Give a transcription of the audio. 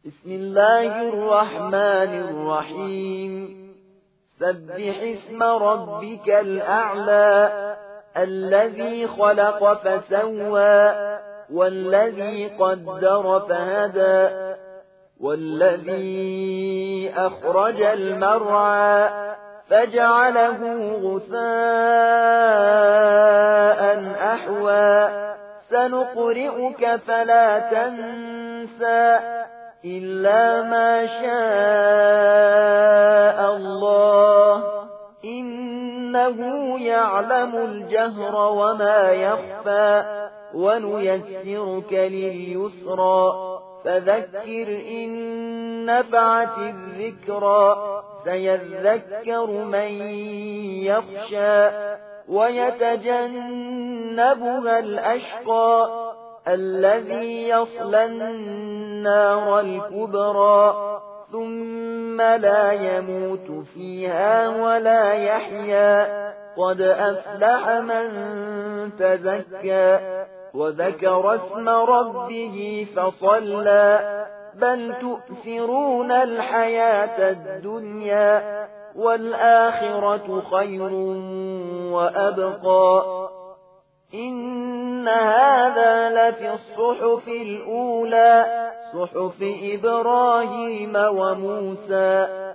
بسم الله الرحمن الرحيم سبح اسم ربك الأعلى الذي خلق فسوى والذي قدر فهدى والذي أخرج المرعى فجعله غثاء أحوى سنقرئك فلا تنسى إلا ما شاء الله إنه يعلم الجهر وما يخفى ونيسرك لليسرى فذكر إن نفعت الذكرى سيذكر من يخشى ويتجنبها الأشقى الذي يصلى النار الكبرى ثم لا يموت فيها ولا يحيا قد أفلح من تزكى وذكر اسم ربه فصلى بل تؤثرون الحياة الدنيا والآخرة خير وأبقى إن هذا لفي الصحف الأولى صحف إبراهيم وموسى